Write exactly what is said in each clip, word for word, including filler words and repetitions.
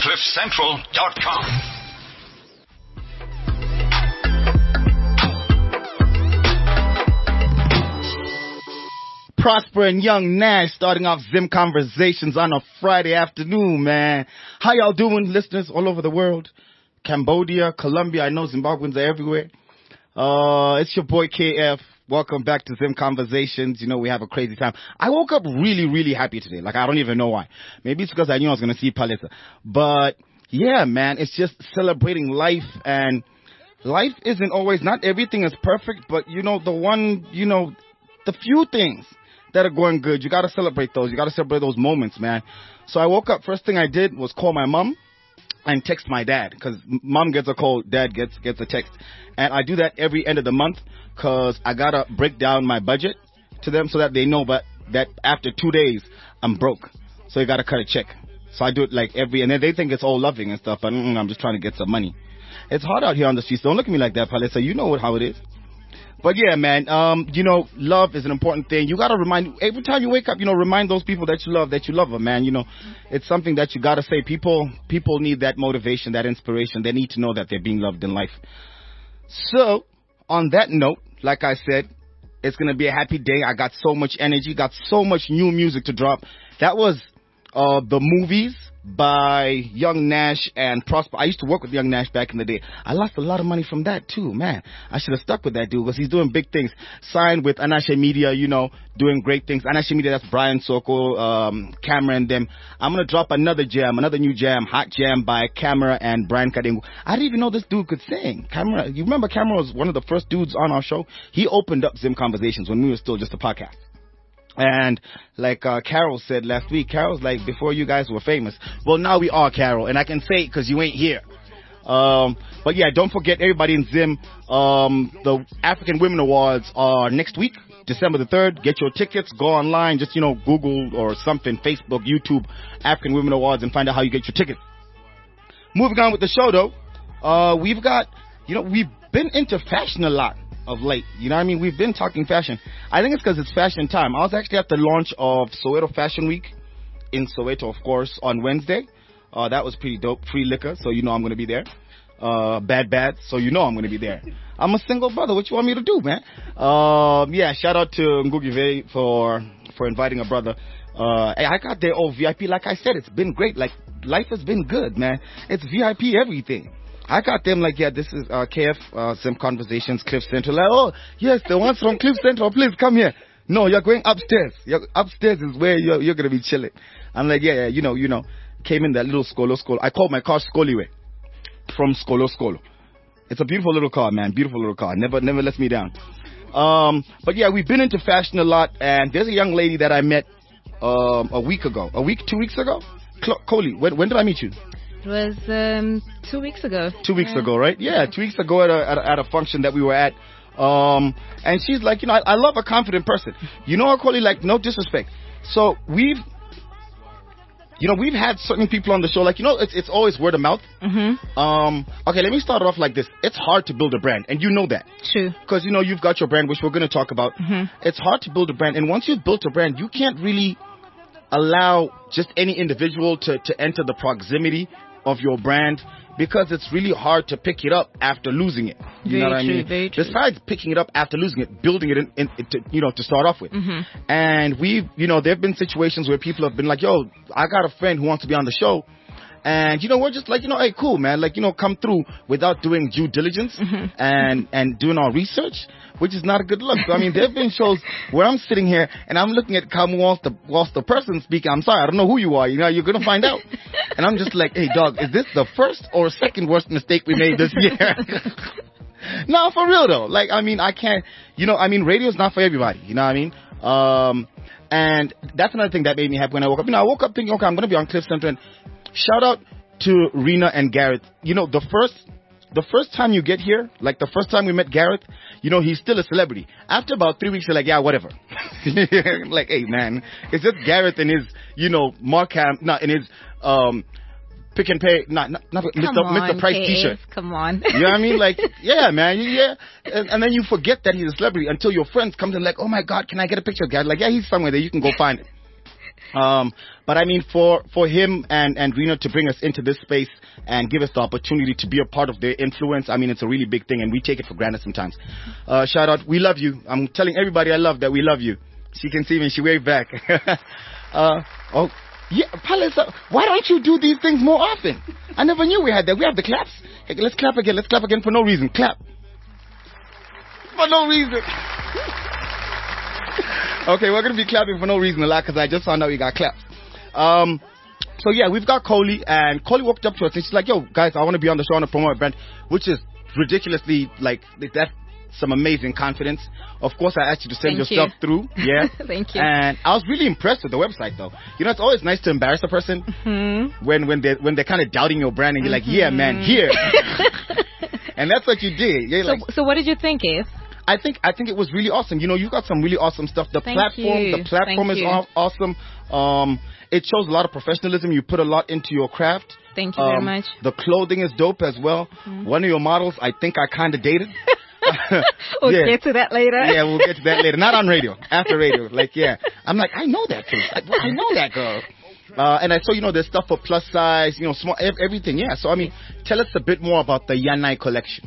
cliff central dot com. Prosper and Young Nash starting off Zim Conversations on a Friday afternoon, man. How y'all doing, listeners all over the world? Cambodia, Colombia, I know Zimbabweans are everywhere. Uh, it's your boy K F. Welcome back to Zim Conversations. You know, we have a crazy time. I woke up really, really happy today. Like, I don't even know why. Maybe it's because I knew I was going to see Palisa. But, yeah, man, it's just celebrating life. And life isn't always, not everything is perfect. But, you know, the one, you know, the few things that are going good, you got to celebrate those. You got to celebrate those moments, man. So I woke up, first thing I did was call my mom and text my dad, because mom gets a call, dad gets gets a text. And I do that every end of the month because I got to break down my budget to them so that they know but that after two days, I'm broke. So you got to cut a check. So I do it like every, and then they think it's all loving and stuff, but mm, I'm just trying to get some money. It's hard out here on the streets. Don't look at me like that, Palisa. You know what, how it is. But yeah, man, um, you know, love is an important thing. You got to remind, every time you wake up, you know, remind those people that you love, that you love them, man. You know, it's something that you got to say. People, people need that motivation, that inspiration. They need to know that they're being loved in life. So, on that note, like I said, it's going to be a happy day. I got so much energy, got so much new music to drop. That was, uh, the movies by Young Nash and Prosper. I used to work with Young Nash back in the day. I lost a lot of money from that too, man. I should have stuck with that dude because he's doing big things. Signed with Anashe Media, you know, doing great things. Anashe Media, that's Brian Soko, um, Cameron, them. I'm going to drop another jam, another new jam, Hot Jam by Camera and Brian Kadengu. I didn't even know this dude could sing. Camera, you remember Camera was one of the first dudes on our show? He opened up Zim Conversations when we were still just a podcast. And like uh, Carol said last week, Carol's like, before you guys were famous. Well, now we are, Carol, and I can say it because you ain't here. Um, but yeah, don't forget, everybody in Zim, um, the African Women Awards are next week, December the third. Get your tickets, go online, just, you know, Google or something, Facebook, YouTube, African Women Awards, and find out how you get your tickets. Moving on with the show, though, uh, we've got, you know, we've been into fashion a lot of late. You know what I mean? We've been talking fashion. I think it's because it's fashion time. I was actually at the launch of Soweto Fashion Week in Soweto, of course, on Wednesday. Uh, that was pretty dope. Free liquor, so you know I'm going to be there. Uh, bad, bad, so you know I'm going to be there. I'm a single brother. What you want me to do, man? Um, yeah, shout out to Ngugi Vei for, for inviting a brother. Uh, I got there all V I P. Like I said, it's been great. Like, life has been good, man. It's V I P everything. I got them like, yeah, this is uh, K F, uh, Zim Conversations, Cliff Central. Like, oh, yes, the ones from Cliff Central, please come here. No, you're going upstairs. You're, upstairs is where you're, you're going to be chilling. I'm like, yeah, yeah, you know, you know. Came in that little Skolo Skolo. I called my car Skoliwe from Skolo Skolo. It's a beautiful little car, man. Beautiful little car. Never, never lets me down. Um, but yeah, we've been into fashion a lot. And there's a young lady that I met um, a week ago. A week, two weeks ago? Coley, when, when did I meet you? It was um, two weeks ago. Two weeks yeah. ago, right? Yeah, two weeks ago at a, at a at a function that we were at. Um, and she's like, you know, I, I love a confident person. You know, Coley, like, no disrespect. So we've, you know, we've had certain people on the show, like, you know, it's it's always word of mouth. Mm-hmm. Um, okay, let me start off like this. It's hard to build a brand, and you know that. True. Because, you know, you've got your brand, which we're going to talk about. Mm-hmm. It's hard to build a brand, and once you've built a brand, you can't really allow just any individual to, to enter the proximity of your brand, because it's really hard to pick it up after losing it. You very know what true, I mean? Very true. Besides picking it up after losing it, building it in, in, in to, you know, to start off with. Mm-hmm. And we've, you know, there have been situations where people have been like, yo, I got a friend who wants to be on the show. And, you know, we're just like, you know, hey, cool, man. Like, you know, come through without doing due diligence mm-hmm. and, and doing our research, which is not a good look. So, I mean, there have been shows where I'm sitting here and I'm looking at Kamu whilst the, whilst the person speaking. I'm sorry, I don't know who you are. You know, you're going to find out. And I'm just like, hey, dog, is this the first or second worst mistake we made this year? No, for real, though. Like, I mean, I can't, you know, I mean, radio's not for everybody. You know what I mean? Um, and that's another thing that made me happy when I woke up. You know, I woke up thinking, okay, I'm going to be on Cliff Central. And shout out to Rena and Gareth. You know, the first the first time you get here, like the first time we met Gareth, you know, he's still a celebrity. After about three weeks, you're like, yeah, whatever. Like, hey, man, it's just Gareth and his, you know, Markham, not in his um, Pick and Pay, not, not, not Mister On, Mister Price K F, t-shirt. Come on. You know what I mean? Like, yeah, man, yeah. And, and then you forget that he's a celebrity until your friends come to like, oh my God, can I get a picture of Gareth? Like, yeah, he's somewhere there. You can go find it. Um, but I mean, for, for him and, and Rena to bring us into this space and give us the opportunity to be a part of their influence, I mean, it's a really big thing, and we take it for granted sometimes. Uh, shout out, we love you. I'm telling everybody I love that we love you. She can see me, she waved back. uh, oh, yeah, Palace, uh, why don't you do these things more often? I never knew we had that. We have the claps. Hey, let's clap again. Let's clap again for no reason. Clap. For no reason. Okay, we're going to be clapping for no reason a lot because I just found out we got claps. Um, so yeah, we've got Coley, and Coley walked up to us and she's like, yo, guys, I want to be on the show on a promo event, which is ridiculously, like, that's some amazing confidence. Of course, I asked you to send Thank your you. stuff through. Yeah. Thank you. And I was really impressed with the website, though. You know, it's always nice to embarrass a person Mm-hmm. when, when they're, when they're kind of doubting your brand and you're like, yeah, man, here. And that's what you did. You're So, like, so what did you think, Eve? I think I think it was really awesome. You know, you got some really awesome stuff. The Thank platform, you. the platform Thank is you. aw- awesome. Um, it shows a lot of professionalism. You put a lot into your craft. Thank you very Um, much. The clothing is dope as well. Mm-hmm. One of your models, I think I kind of dated. We'll Yeah. get to that later. Yeah, we'll get to that later. Not on radio. After radio. Like, yeah. I'm like, I know that face. Like, I know that girl. Uh, and I saw, you know, there's stuff for plus size, you know, small, ev- everything. Yeah. So, I mean, tell us a bit more about the Yanai collection.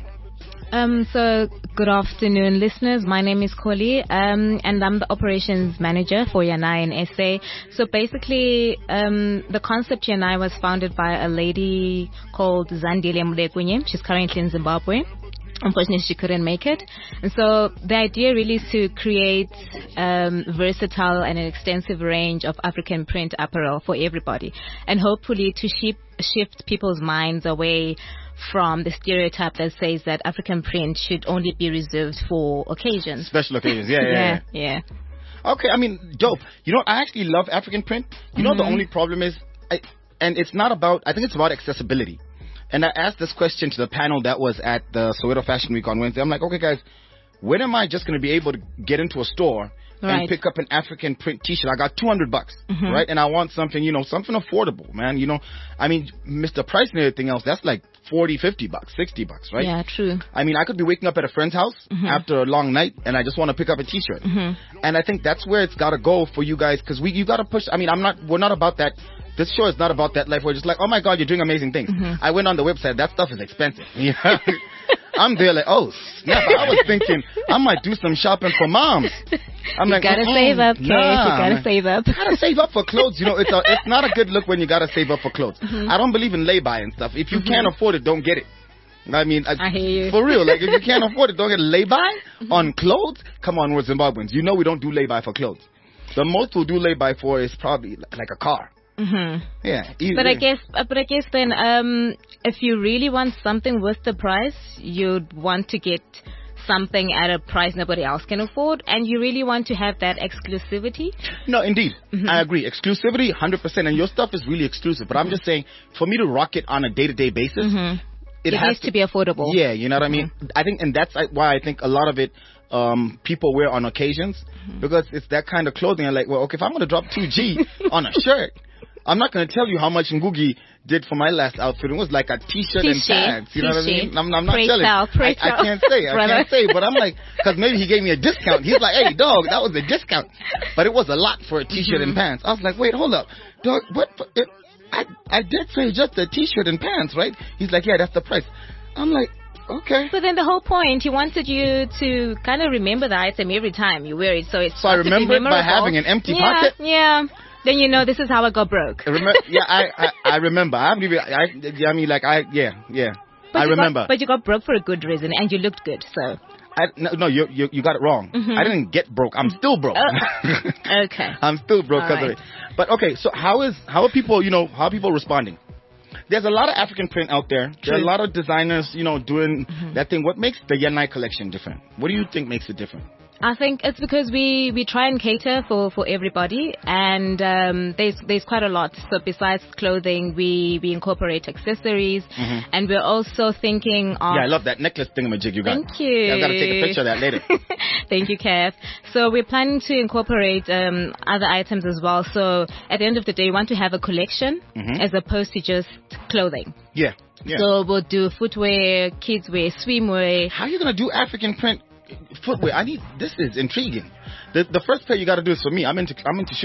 Um, so, good afternoon, listeners. My name is Koli, um, and I'm the operations manager for Yanai in S A. So basically, um, the concept Yanai was founded by a lady called Zandile Mudekunye. She's currently in Zimbabwe. Unfortunately, she couldn't make it. And so the idea really is to create um, versatile and an extensive range of African print apparel for everybody, and hopefully to shift, shift people's minds away from the stereotype that says that African print should only be reserved for occasions. Special occasions. Yeah, yeah, yeah. yeah. yeah. Okay, I mean, dope. You know, I actually love African print. You know, the only problem is, I, and it's not about, I think it's about accessibility. And I asked this question to the panel that was at the Soweto Fashion Week on Wednesday. I'm like, okay, guys, when am I just going to be able to get into a store Right. and pick up an African print T-shirt? I got two hundred bucks, Mhm. right? And I want something, you know, something affordable, man. You know, I mean, Mister Price and everything else, that's like forty, fifty bucks, sixty bucks, right? Yeah, true. I mean, I could be waking up at a friend's house Mhm. after a long night and I just want to pick up a T-shirt. Mhm. And I think that's where it's got to go for you guys, because we you got to push. I mean, I'm not. We're not about that. This show is not about that life. We're just like, oh my God, you're doing amazing things. Mhm. I went on the website. That stuff is expensive. You know? I'm there like, oh snap! I was thinking I might do some shopping for moms. I'm You like, gotta mm-mm, save up, Kate. nah, You gotta man. save up. You gotta save up for clothes. You know, it's a, it's not a good look when you gotta save up for clothes. Mhm. I don't believe in lay-by and stuff. If you Mhm. can't afford it, don't get it. I mean, I hear you. for real. Like, if you can't afford it, don't get lay-by on clothes. Come on, we're Zimbabweans. You know we don't do lay-by for clothes. The most we'll do lay-by for is probably like a car. Mhm. Yeah. easy. But I guess, uh, but I guess then, um, if you really want something worth the price, you'd want to get something at a price nobody else can afford, and you really want to have that exclusivity. No, indeed. Mhm. I agree. Exclusivity, one hundred percent. And your stuff is really exclusive. But I'm just saying, for me to rock it on a day-to-day basis, Mhm. it, It, has needs to, be affordable. Yeah, you know what I mean? I think, and that's like, why I think a lot of it, um, people wear on occasions, because it's that kind of clothing. I'm like, well, okay, if I'm going to drop two G on a shirt, I'm not going to tell you how much Ngugi did for my last outfit. It was like a T-shirt and T-shirt, pants. You know what I T-shirt. mean? I'm, I'm not Pray telling. tell, pray I, I tell, can't say. I brother. can't say. But I'm like, because maybe he gave me a discount. He's like, hey, dog, that was a discount. But it was a lot for a T-shirt and pants. I was like, wait, hold up, dog. What? It, I I did say just a T-shirt and pants, right? He's like, yeah, that's the price. I'm like, okay. But then the whole point, he wanted you to kind of remember the item every time you wear it, so it's So I got to be remember it by memorable. having an empty yeah, pocket? Yeah. Then you know this is how I got broke. I remember, yeah, I, I I remember. I haven't even. I, I mean, like I yeah yeah. But I you remember. Got, but you got broke for a good reason, and you looked good. So I, no, no, you, you you got it wrong. Mhm. I didn't get broke. I'm still broke. Oh. Okay. I'm still broke All because of right. it. But okay, so how is how are people? You know, how are people responding? There's a lot of African print out there. There are a True. lot of designers, you know, doing Mhm. that thing. What makes the Yanai collection different? What do you think makes it different? I think it's because we, we try and cater for, for everybody, and um, there's there's quite a lot. So besides clothing, we, we incorporate accessories, Mhm. and we're also thinking of. Yeah, I love that necklace thingamajig you got. Thank you. Yeah, I gotta take a picture of that later. Thank you, Kev. So we're planning to incorporate um, other items as well. So at the end of the day, we want to have a collection Mhm. as opposed to just clothing. Yeah, yeah. So we'll do footwear, kids wear, swimwear. How are you gonna do African print footwear? I need. This is intriguing. The the first pair you got to do is for me. I'm into I'm into shoes.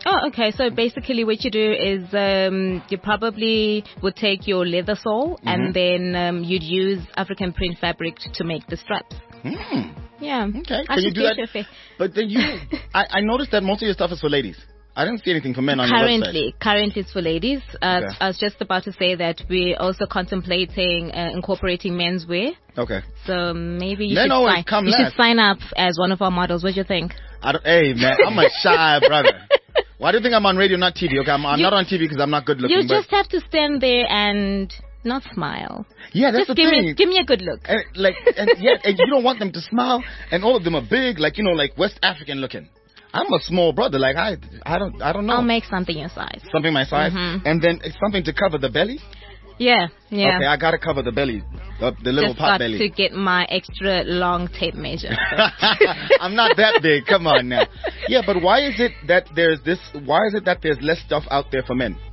Oh, okay. So basically what you do is um, you probably would take your leather sole mm-hmm. and then um, you'd use African print fabric to make the straps. Mm. Yeah. Okay. I Can you do that? Fair. But then you, I, I noticed that most of your stuff is for ladies. I didn't see anything for men on currently, your website. Currently, it's for ladies. Uh, okay. I was just about to say that we're also contemplating uh, incorporating menswear. Okay. So maybe you, men should, always sign, come you last. should sign up as one of our models. What do you think? I don't, hey, man, I'm a shy brother. Why do you think I'm on radio, not T V? Okay, I'm, I'm you, not on T V because I'm not good looking. You but just have to stand there and not smile. Yeah, that's just the give thing. Me, give me a good look. And, like, and, yeah, and you don't want them to smile, and all of them are big, like, you know, like West African looking. I'm a small brother. Like I, I don't, I don't know. I'll make something your size. Something my size, mm-hmm. and then it's something to cover the belly. Yeah, yeah. Okay, I gotta cover the belly, the, the little Just pot got belly. to get my extra long tape measure. I'm not that big. Come on now. Yeah, but why is it that there's this? Why is it that there's less stuff out there for men?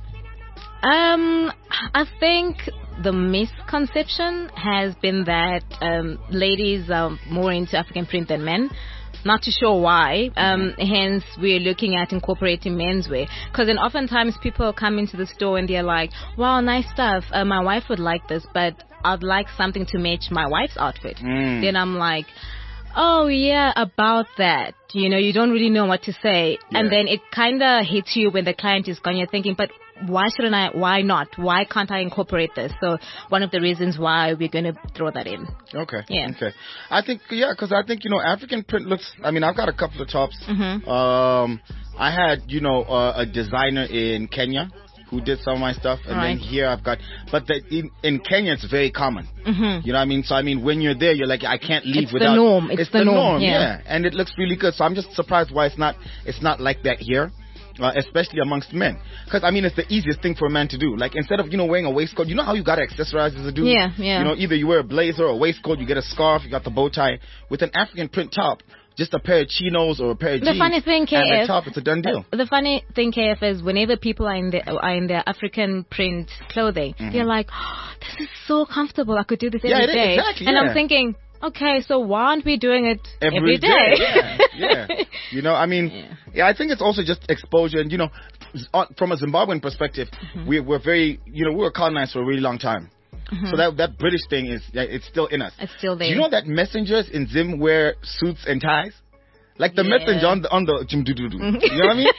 Um, I think the misconception has been that um, ladies are more into African print than men. Not too sure why. Um, hence, we're looking at incorporating menswear. Because then oftentimes people come into the store and they're like, wow, nice stuff. Uh, my wife would like this, but I'd like something to match my wife's outfit. Mm. Then I'm like, oh, yeah, about that. You know, you don't really know what to say. Yeah. And then it kind of hits you when the client is gone. You're thinking, but why shouldn't I? Why not? Why can't I incorporate this? So one of the reasons why we're going to throw that in. Okay. Yeah. Okay. I think, yeah, because I think, you know, African print looks, I mean, I've got a couple of tops. Mm-hmm. Um, I had, you know, uh, a designer in Kenya who did some of my stuff. And right. then here I've got, but the, in, in Kenya it's very common. Mm-hmm. You know what I mean? So, I mean, when you're there, you're like, I can't leave it's without. The norm. It's, it's the, the norm. norm. Yeah. yeah. And it looks really good. So I'm just surprised why it's not, it's not like that here. Uh, especially amongst men. Because, I mean, it's the easiest thing for a man to do. Like, instead of, you know, wearing a waistcoat, you know how you got to accessorize as a dude? Yeah, yeah. You know, either you wear a blazer or a waistcoat, you get a scarf, you got the bow tie. With an African print top, just a pair of chinos or a pair of the jeans. Funny thing, K F, and the top, it's a done deal. Uh, the funny thing, K F, is whenever people are in, the, are in their African print clothing, mm-hmm. they're like, oh, this is so comfortable. I could do this every yeah, day. Is, exactly, and yeah. I'm thinking, okay, so why aren't we doing it every, every day? day? Yeah, yeah. You know, I mean, yeah. yeah, I think it's also just exposure. And, you know, from a Zimbabwean perspective, mm-hmm. we, we're very, you know, we were colonized for a really long time. Mm-hmm. So that that British thing is, it's still in us. It's still there. Do you know that messengers in Zim wear suits and ties? Like the yeah. messenger on the, on the, you know what I mean?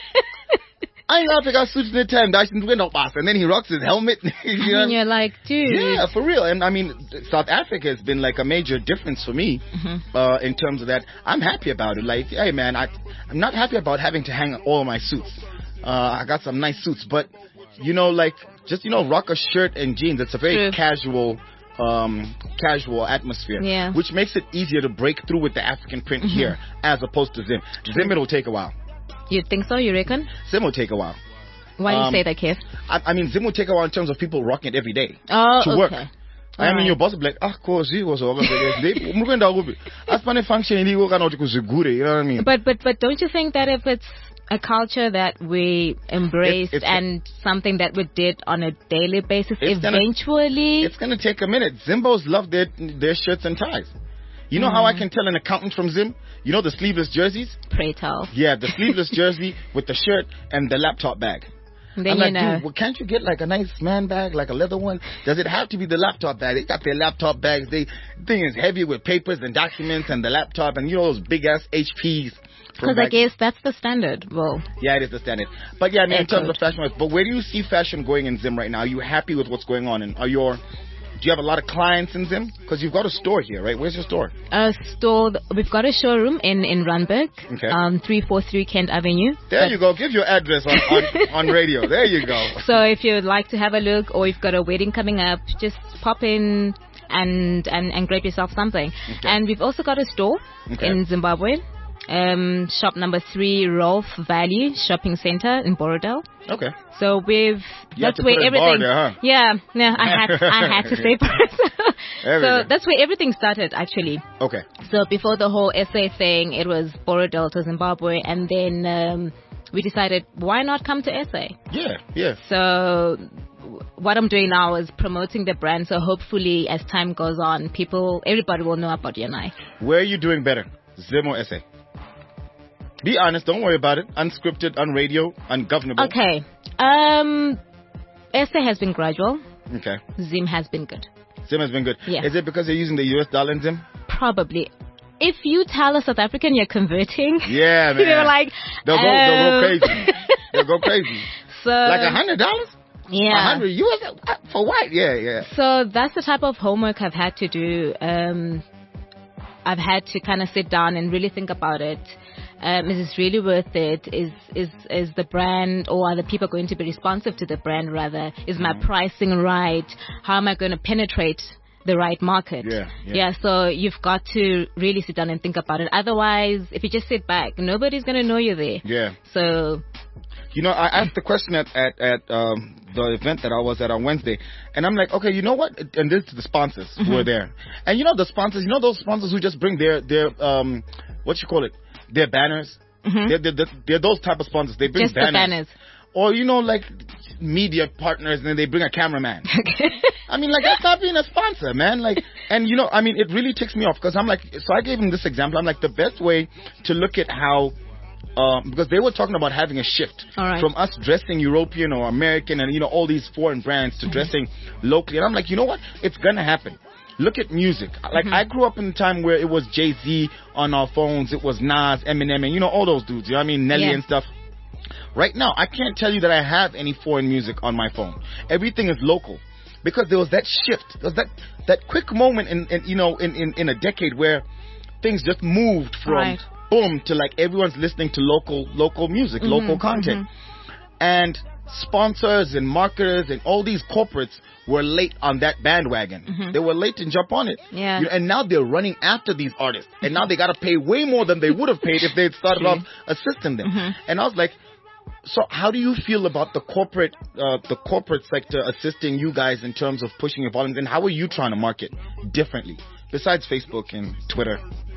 I got to got suits in the time, and then he rocks his helmet. You know? And you're like, dude. Yeah, for real. And I mean, South Africa has been like a major difference for me mm-hmm. uh, in terms of that. I'm happy about it. Like, hey, man, I, I'm not happy about having to hang all my suits. Uh, I got some nice suits, but, you know, like, just, you know, rock a shirt and jeans. It's a very True. casual um casual atmosphere, yeah. which makes it easier to break through with the African print mm-hmm. here as opposed to Zim. Zim, it'll take a while. You think so? You reckon? Zim will take a while. Why do you um, say that, Kev? I, I mean, Zim will take a while in terms of people rocking it every day oh, to okay. work. All I mean, right. your boss will be like, ah, course, he was over there. As funny function, he will go out to you know what I mean? But, but, but don't you think that if it's a culture that we embraced it's, it's, and something that we did on a daily basis, it's eventually... Gonna, it's going to take a minute. Zimbos love their, their shirts and ties. You know mm. how I can tell an accountant from Zim? You know the sleeveless jerseys? Pray tell. Yeah, the sleeveless jersey with the shirt and the laptop bag. Then I'm you like, know. dude, well, can't you get like a nice man bag, like a leather one? Does it have to be the laptop bag? They got their laptop bags. They thing is heavy with papers and documents and the laptop and you know those big ass H Ps. Because I guess that's the standard. Well, yeah, it is the standard. But yeah, I mean, in terms code. of fashion, but where do you see fashion going in Zim right now? Are you happy with what's going on? And are your do you have a lot of clients in Zim? Because you've got a store here, right? Where's your store? A store. We've got a showroom in in Randburg, okay. um, three forty-three Kent Avenue. There you go. Give your address on, on, on radio. There you go. So if you'd like to have a look, or you've got a wedding coming up, just pop in and and, and grab yourself something. Okay. And we've also got a store okay. in Zimbabwe. Um, shop number three, Rolf Valley Shopping Center in Borodale. Okay. So we've you that's have to where put everything. There, huh? Yeah, yeah. I had I had to say so that's where everything started actually. Okay. So before the whole S A thing, it was Borodale to Zimbabwe, and then um, we decided why not come to S A? Yeah, yeah. So what I'm doing now is promoting the brand. So hopefully, as time goes on, people, everybody will know about Yanai. Where are you doing better, Zim or S A? Be honest. Don't worry about it. Unscripted, unradio, ungovernable. Okay. Um, Essay has been gradual. Okay. Zim has been good. Zim has been good. Yeah. Is it because you're using the U S dollar in Zim? Probably. If you tell a South African you're converting, yeah, man. they're like, they'll go, they'll go crazy. They'll go crazy. So like a hundred dollars. Yeah. A hundred U S for what? Yeah, yeah. So that's the type of homework I've had to do. Um, I've had to kind of sit down and really think about it. Um, is this really worth it? Is is is the brand, or are the people going to be responsive to the brand rather? Is my mm. pricing right? How am I going to penetrate the right market? Yeah, yeah. Yeah, so you've got to really sit down and think about it. Otherwise, if you just sit back, nobody's going to know you're there. Yeah. So, you know, I asked the question at at, at um, the event that I was at on Wednesday, and I'm like, okay, you know what? And this is the sponsors mm-hmm. who are there, and you know the sponsors, you know those sponsors who just bring their their um, what you call it, their banners. Mm-hmm. They're, they're, they're those type of sponsors. They bring just banners. The banners. Or, you know, like media partners, and then they bring a cameraman. I mean, like, that's not being a sponsor, man. Like, and, you know, I mean, it really ticks me off because I'm like, so I gave him this example. I'm like, the best way to look at how, um, because they were talking about having a shift right. from us dressing European or American and, you know, all these foreign brands to mm-hmm. dressing locally. And I'm like, you know what? It's going to happen. Look at music. Like, mm-hmm. I grew up in a time where it was Jay-Z on our phones. It was Nas, Eminem, and, you know, all those dudes. You know what I mean? Nelly yeah. and stuff. Right now, I can't tell you that I have any foreign music on my phone. Everything is local. Because there was that shift. There was that, that quick moment in, in you know, in, in, in a decade where things just moved from right. boom to like everyone's listening to local local music, mm-hmm, local content. Mm-hmm. And sponsors and marketers and all these corporates were late on that bandwagon. Mm-hmm. They were late to jump on it. Yeah. You know, and now they're running after these artists. And now they got to pay way more than they would have paid if they had started off assisting them. Mm-hmm. And I was like, so how do you feel about the corporate uh, the corporate sector assisting you guys in terms of pushing your volumes? And how are you trying to market differently besides Facebook and Twitter?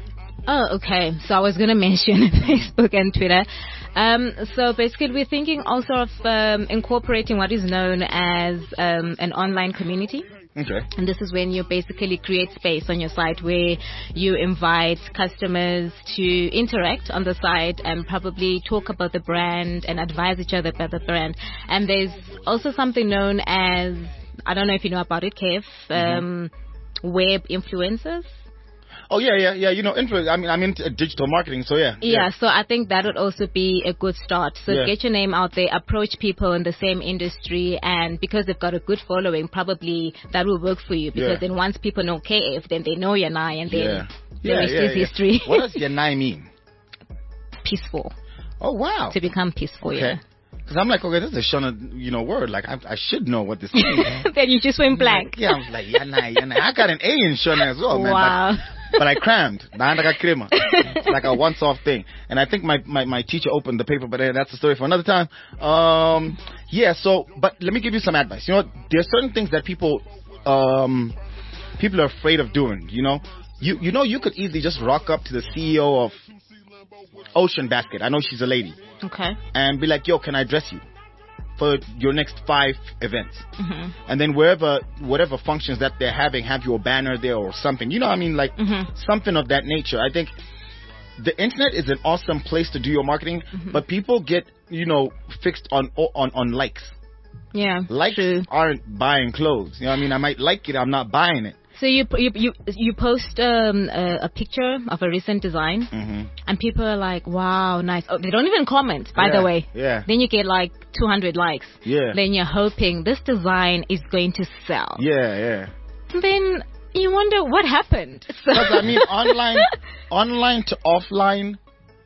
Oh, okay. So I was going to mention Facebook and Twitter. Um, so basically, we're thinking also of um, incorporating what is known as um, an online community. Okay. And this is when you basically create space on your site where you invite customers to interact on the site and probably talk about the brand and advise each other about the brand. And there's also something known as, I don't know if you know about it, Kev, um, mm-hmm. web influencers. Oh, yeah, yeah, yeah. You know, influence. I mean, I'm into digital marketing, so yeah, yeah. Yeah, so I think that would also be a good start. So yeah. get your name out there, approach people in the same industry, and because they've got a good following, probably that will work for you. Because yeah. then once people know K F, then they know Yanai, and then yeah. the yeah, rest yeah, is yeah. history. What does Yanai mean? Peaceful. Oh, wow. To become peaceful, okay. yeah. Because I'm like, okay, this is a Shona, you know, word. Like, I, I should know what this means. Then you just went blank. Like, yeah, I was like, Yanai, Yanai. I got an A in Shona as well, man. Wow. But, but I crammed. It's like a once-off thing. And I think my, my, my teacher opened the paper, but that's a story for another time. Um, yeah, so, but let me give you some advice. You know, there's certain things that people, um, people are afraid of doing, you know. You, you know, you could easily just rock up to the C E O of Ocean Basket. I know she's a lady. Okay. And be like, yo, can I dress you for your next five events? Mm-hmm. And then wherever, whatever functions that they're having, have your banner there or something. You know what I mean? Like mm-hmm. something of that nature. I think the internet is an awesome place to do your marketing, mm-hmm. but people get, you know, fixed on on on likes. Yeah. Likes true. aren't buying clothes. You know what I mean? I might like it, I'm not buying it. So you you you, you post um, a, a picture of a recent design, mm-hmm. and people are like, "Wow, nice!" Oh, they don't even comment, by yeah, the way. Yeah. Then you get like two hundred likes. Yeah. Then you're hoping this design is going to sell. Yeah, yeah. Then you wonder what happened. Because I mean, online, online to offline.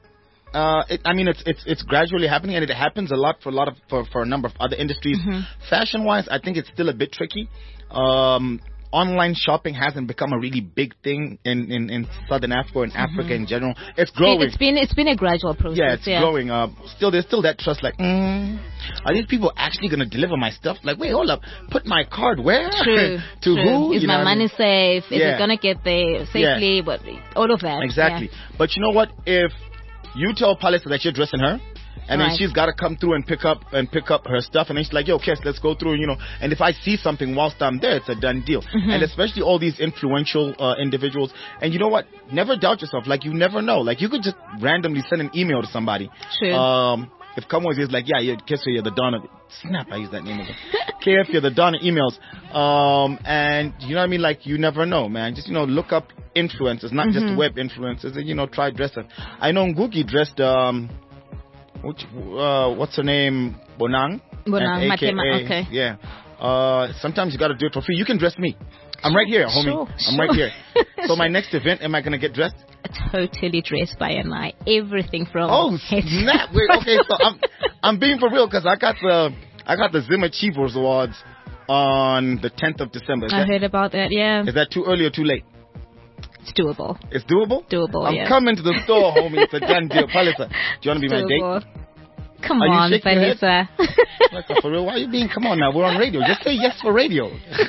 Uh, it, I mean, it's it's it's gradually happening, and it happens a lot for a lot of for, for a number of other industries. Mm-hmm. Fashion wise, I think it's still a bit tricky. Um. Online shopping hasn't become a really big thing in, in, in Southern Africa and Africa mm-hmm. in general. It's growing. It's been it's been a gradual process. Yeah, it's yeah. growing. Uh, still, there's still that trust. Like, mm, are these people actually going to deliver my stuff? Like, wait, hold up. Put my card where? True. to true. who? Is you my money I mean? safe? Is yeah. it going to get there safely? Yeah. But all of that. Exactly. Yeah. But you know what? If you tell Pallister that you're dressing her, And then Right. she's got to come through and pick up and pick up her stuff. And then she's like, yo, Kes, let's go through, you know. And if I see something whilst I'm there, it's a done deal. Mm-hmm. And especially all these influential uh, individuals. And you know what? Never doubt yourself. Like, you never know. Like, you could just randomly send an email to somebody. True. Um, if Kamwa is like, yeah, you're, Kes, you're the Donna. Snap, I use that name again. K F, you're the Donna emails. Um, and you know what I mean? Like, you never know, man. Just, you know, look up influencers, not Mm-hmm. just web influencers. And, you know, try dressing. I know Ngugi dressed, um, Which, uh, what's her name? Bonang? Bonang, And A K A, Matema, okay. Yeah. Uh, sometimes you gotta do it for free. You can dress me. I'm right here, homie. Sure, I'm sure. right here. So my next event, am I gonna get dressed? Totally dressed by a night. Everything from Oh, head to- snap. Wait, okay, so I'm, I'm being for real because I got the, I got the Zim Achievers Awards on the tenth of December. Is I that, heard about that, yeah. is that too early or too late? It's doable. It's doable? Doable, I'm yeah. coming to the store, homie. It's a done deal. Palisa, do you wanna be my date? Doable. Come Are you on, shaking your head? Vanessa. Like, for real, why are you being? Come on now, we're on radio. Just say yes for radio.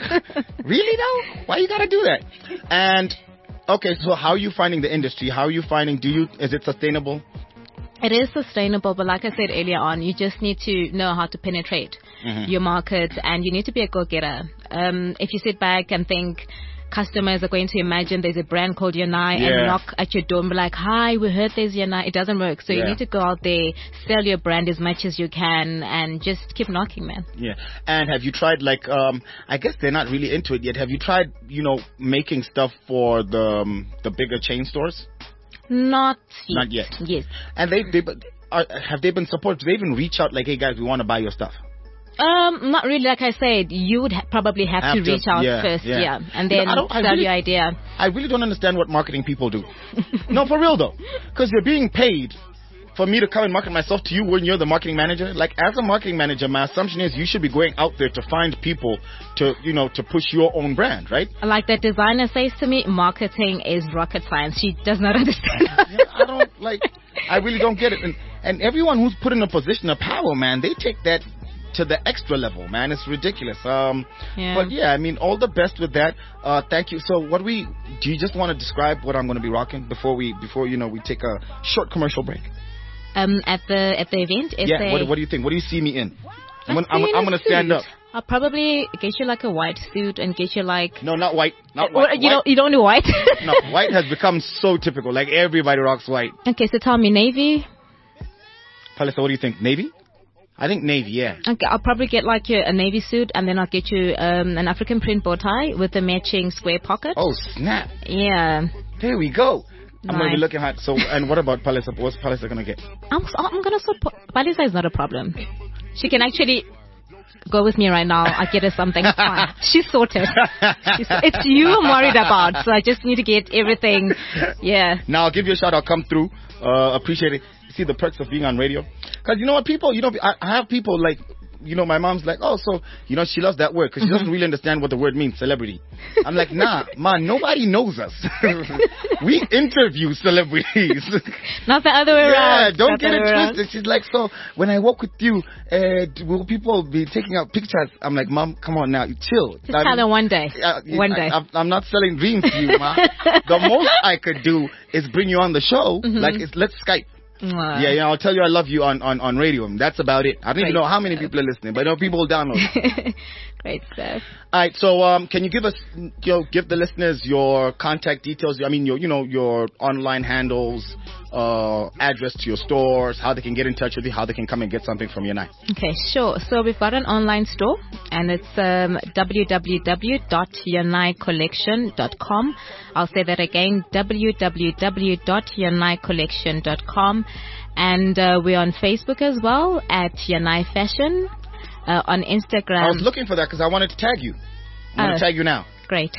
Really though? Why you gotta do that? And okay, so how are you finding the industry? How are you finding? Do you? Is it sustainable? It is sustainable, but like I said earlier on, you just need to know how to penetrate Mm-hmm. your market, and you need to be a go-getter. Um, if you sit back and think customers are going to imagine there's a brand called Yanai Yeah. and knock at your door and be like, hi, we heard there's Yanai. It doesn't work. So you Yeah. need to go out there, sell your brand as much as you can, and just keep knocking, man. Yeah. And have you tried like? Um, I guess they're not really into it yet. Have you tried, you know, making stuff for the um, the bigger chain stores? Not yet. Not yet. Yes. And they they but are, have they been supportive? Do they even reach out like, hey guys, we want to buy your stuff? Um, not really. Like I said, you would ha- probably have, Have to to- reach out yeah, first, yeah. yeah, and You know, then I don't- I sell really- your idea. I really don't understand what marketing people do. No, for real though, because you're being paid for me to come and market myself to you when you're the marketing manager. Like, as a marketing manager, my assumption is you should be going out there to find people to, you know, to push your own brand, right? Like that designer says to me, marketing is rocket science. She does not understand. Yeah, I don't like. I really don't get it. And and everyone who's put in a position of power, man, they take that to the extra level, man. It's ridiculous. Um, Yeah. but yeah, I mean, all the best with that. Uh, thank you. So, what we do you just want to describe what I'm going to be rocking before we before you know we take a short commercial break? Um, at the at the event, it's Yeah. a, What, what do you think? What do you see me in? I'm I gonna, I'm, see I'm in a gonna stand suit. up. I'll probably get you like a white suit and get you like. No, not white. Not What, white. you White- don't you don't do white. No, white has become so typical. Like, everybody rocks white. Okay, so tell me navy. Palisa, what do you think? Navy? I think navy. Yeah. Okay, I'll probably get like you a navy suit, and then I'll get you um, an African print bow tie with a matching square pocket. Oh snap! Yeah. There we go. I'm gonna be Nice. looking hot. So, and what about Palisa? What's Palisa gonna get? I'm, I'm gonna support. Balisa is not a problem. She can actually go with me right now. I get her something. It's fine. She's sorted. She's, it's you I'm worried about. So I just need to get everything. Yeah. Now I'll give you a shout. I'll come through. Uh, appreciate it. You see the perks of being on radio. Cause you know what, people. You know, I, I have people like. You know, my mom's like, oh, so, you know, she loves that word because she doesn't really understand what the word means, celebrity. I'm like, nah, man, nobody knows us. We interview celebrities. Not the other way Yeah, around. don't Not get the it other way around. twisted. She's like, so when I walk with you, uh, will people be taking out pictures? I'm like, Mom, come on now, chill. Just I tell mean, her one day. uh, One I, day. I, I'm not selling dreams to you, ma. The most I could do is bring you on the show. Mm-hmm. Like, it's, let's Skype. Mwah. Yeah, you know, I'll tell you I love you on, on, on radio. And that's about it. I don't even Great know how many stuff. people are listening, but I know people will download. Great stuff. All right, so um, can you give us, you know, give the listeners your contact details? I mean, your, you know, your online handles, uh, address to your stores, how they can get in touch with you, how they can come and get something from your night. Okay, sure. So we've got an online store, and it's um, w w w dot yanai collection dot com. I'll say that again, w w w dot yanai collection dot com. And uh, we're on Facebook as well at Yanai Fashion. Uh, on Instagram. I was looking for that because I wanted to tag you. I'm going Oh. to tag you now. Great.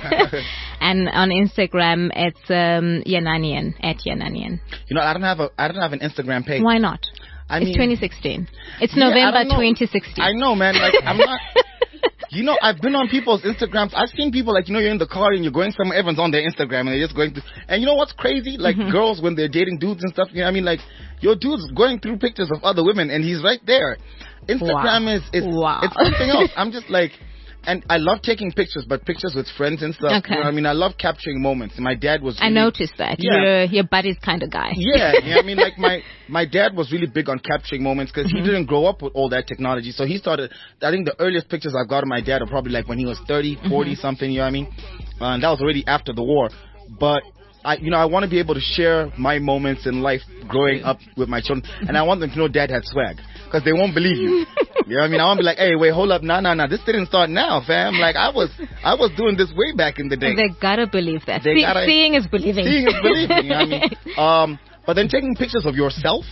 And on Instagram, it's um, Yananian, at Yananian. You know, I don't have a, I don't have an Instagram page. Why not? I it's mean, twenty sixteen. It's Yeah, I November don't know. twenty sixteen. I know, man. Like, I'm not. You know, I've been on people's Instagrams. I've seen people, like, you know, you're in the car and you're going somewhere, everyone's on their Instagram and they're just going through. And you know what's crazy? Like, Mm-hmm. girls, when they're dating dudes and stuff, you know what I mean? Like, your dude's going through pictures of other women and he's right there. Instagram Wow. is, is Wow. it's something else. I'm just like, and I love taking pictures, but pictures with friends and stuff. Okay. You know what I mean, I love capturing moments. And my dad was. I really, noticed that. Yeah. You're your buddy's kind of guy. Yeah, yeah. I mean, like my my dad was really big on capturing moments because Mm-hmm. he didn't grow up with all that technology. So he started. I think the earliest pictures I've got of my dad are probably like when he was thirty, forty Mm-hmm. something. You know what I mean? Uh, and that was already after the war. But I, you know, I want to be able to share my moments in life growing up with my children, and I want them to know Dad had swag, because they won't believe you. You know what I mean? I want to be like, hey, wait, hold up, nah, nah, nah, this didn't start now, fam. Like I was, I was doing this way back in the day. They gotta believe that. They See, gotta- seeing is believing. Seeing is believing. You know what I mean? Um, but then taking pictures of yourself,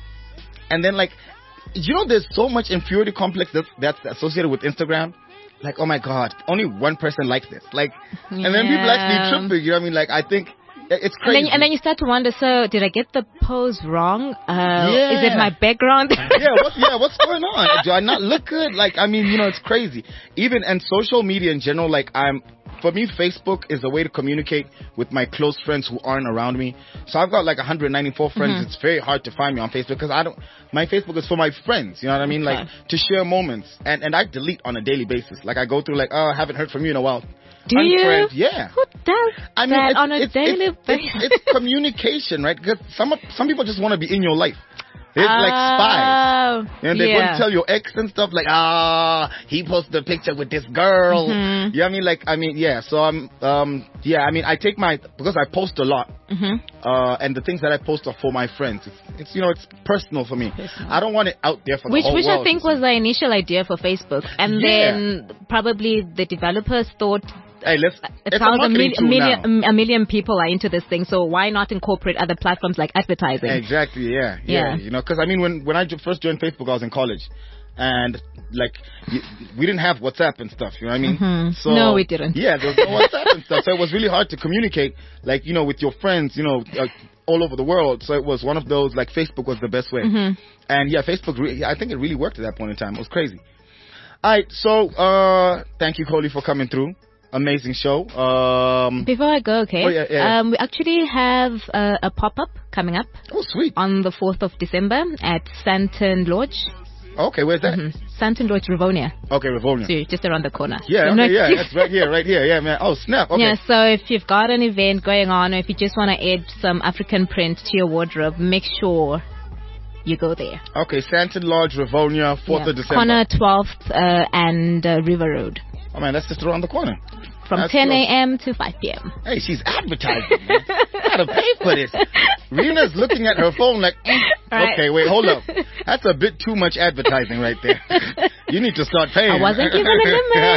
and then like, you know, there's so much inferiority complex that, that's associated with Instagram. Like, oh my God, only one person likes this. Like, and then people actually Yeah. tripping. You know what I mean? Like, I think it's And crazy. then, and then you start to wonder, so did I get the pose wrong? Uh, Yeah. Is it my background? yeah, what, yeah, what's going on? Do I not look good? Like, I mean, you know, it's crazy. Even and social media in general, like, I'm, for me, Facebook is a way to communicate with my close friends who aren't around me. So I've got like one hundred ninety-four friends. Mm-hmm. It's very hard to find me on Facebook because I don't, my Facebook is for my friends, you know what I mean? Okay. Like, to share moments. And, and I delete on a daily basis. Like, I go through like, oh, I haven't heard from you in a while. Do Unfriend. you? Yeah. Who does I mean, that it's, on a it's, daily it's, basis? It's, it's communication, right? Because some, some people just want to be in your life. They're like spies. Oh, And they yeah. want to tell your ex and stuff like, ah, he posted a picture with this girl. Mhm. You know what I mean? Like, I mean, yeah. So I'm, um, yeah. I mean, I take my because I post a lot, Mhm. uh, and the things that I post are for my friends. It's, it's you know, it's personal for me. I don't want it out there for Which, the whole which world. I think was the initial idea for Facebook, and Yeah. then probably the developers thought Hey, let's. a It's a thousand marketing mil- tool million, now. a million people are into this thing, so why not incorporate other platforms like advertising? Exactly. Yeah. Yeah. Yeah. You know, because I mean, when when I jo- first joined Facebook, I was in college, and like y- we didn't have WhatsApp and stuff. You know what I mean? Mhm. So No, we didn't. Yeah, there was no WhatsApp and stuff, so it was really hard to communicate, like you know, with your friends, you know, uh, all over the world. So it was one of those like Facebook was the best way. Mhm. And yeah, Facebook. Re- I think it really worked at that point in time. It was crazy. All right. So uh, thank you, Coley, for coming through. Amazing show. Um, Before I go, okay, Oh, yeah, yeah. Um, we actually have uh, a pop-up coming up oh, sweet. on the fourth of December at Santon Lodge. Okay, where's that? Mhm. Santon Lodge, Rivonia. Okay, Rivonia. So just around the corner. Yeah, So okay, not- yeah, that's right here, right here, yeah, man. Oh, snap, okay. Yeah, so if you've got an event going on, or if you just want to add some African print to your wardrobe, make sure you go there. Okay, Santon Lodge, Rivonia, fourth Yeah. of December. Corner twelfth uh, and uh, River Road. Oh, man, that's just around the corner. From That's ten close. a.m. to five p.m. Hey, she's advertising, man. Gotta pay for this. Rena's looking at her phone like, mm, Right. okay, wait, hold up. That's a bit too much advertising right there. You need to start paying. I wasn't given a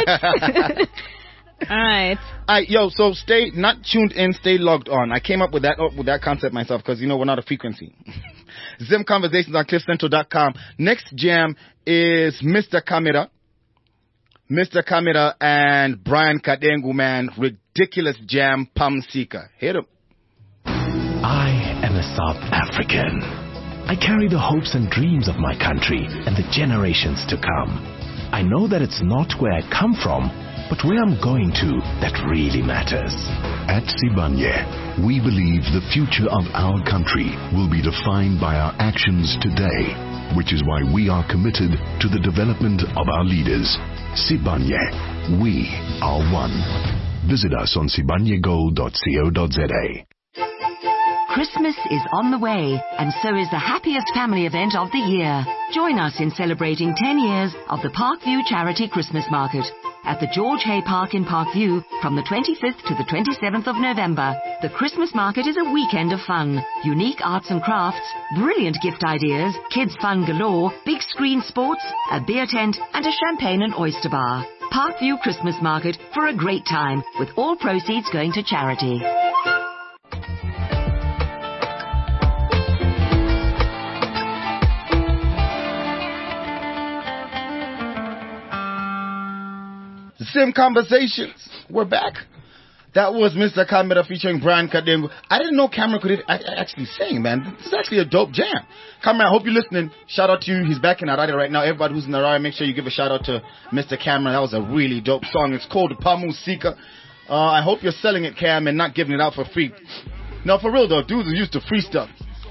limit. All right. All right, yo, so stay, not tuned in, stay logged on. I came up with that, with that concept myself because, you know, we're not a frequency. Zim Conversations on cliff central dot com. Next jam is Mister Kamera. Mister Kamera and Brian Kadengu, man. Ridiculous jam, Pam Sika. Hit him. I am a South African. I carry the hopes and dreams of my country and the generations to come. I know that it's not where I come from, but where I'm going to that really matters. At Sibanye, we believe the future of our country will be defined by our actions today, which is why we are committed to the development of our leaders. Sibanye, we are one. Visit us on sibanyego dot co dot za. Christmas is on the way, and so is the happiest family event of the year. Join us in celebrating ten years of the Parkview Charity Christmas Market at the George Hay Park in Parkview from the twenty-fifth to the twenty-seventh of November. The Christmas Market is a weekend of fun, unique arts and crafts, brilliant gift ideas, kids fun galore, big screen sports, a beer tent, and a champagne and oyster bar. Parkview Christmas Market for a great time, with all proceeds going to charity. Sim Conversations. We're back. That was Mister Kamera featuring Brian Kadengu. I didn't know Cameron could a- actually sing, man. This is actually a dope jam. Cameron, I hope you're listening. Shout out to you. He's back in Harare right now. Everybody who's in Harare, make sure you give a shout out to Mister Cameron. That was a really dope song. It's called Pamu Sika. Uh, I hope you're selling it, Cam, and not giving it out for free. No, for real though, dudes are used to free stuff.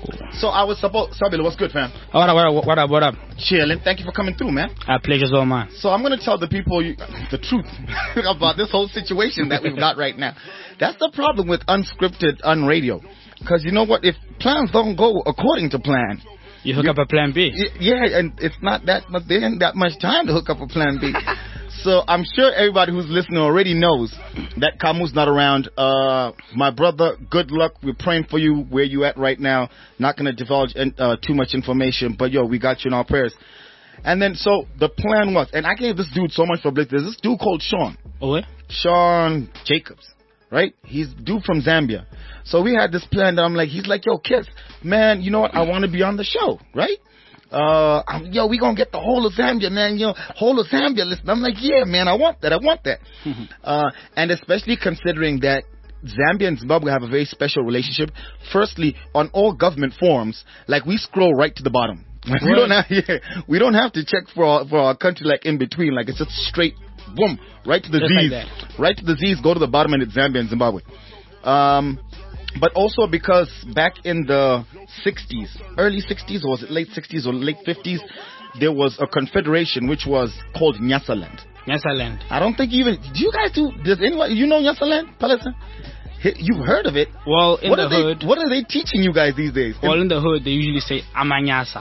cool. So I was supposed, Sabilo, what's good, fam? What up, what up, what up, what up? Chilling. Thank you for coming through, man. Our pleasure's all mine. So I'm going to tell the people you, the truth about this whole situation that we've got right now. That's the problem with unscripted, unradio. Because you know what? If plans don't go according to plan, you hook you, up a plan B. Yeah, and it's not that much, there ain't that much time to hook up a plan B. So I'm sure everybody who's listening already knows that Kamu's not around. Uh, my brother, good luck. We're praying for you where you at right now. Not going to divulge uh, too much information, but yo, we got you in our prayers. And then, so the plan was, and I gave this dude so much publicity. There's this dude called Sean. Oh, yeah? Sean Jacobs, right? He's dude from Zambia. So we had this plan that I'm like, he's like, yo, kids, man, you know what? I want to be on the show, right? Uh, I'm, yo, we gonna get the whole of Zambia, man. Yo, whole of Zambia listen. I'm like, yeah, man, I want that. I want that. uh, and especially considering that Zambia and Zimbabwe have a very special relationship. Firstly, on all government forms, like we scroll right to the bottom. Like, we don't have, yeah, we don't have to check for our, for our country like in between. Like it's just straight, boom, right to the Just Z's, like right to the Z's. Go to the bottom, and it's Zambia and Zimbabwe. Um. But also because back in the sixties, early sixties, or was it late sixties or late fifties, there was a confederation which was called Nyasaland. Nyasaland. I don't think even, do you guys do, does anyone, you know Nyasaland, Palestine? You've heard of it. Well, in what the are they, hood. What are they teaching you guys these days? Well, in the hood, they usually say Amanyasa.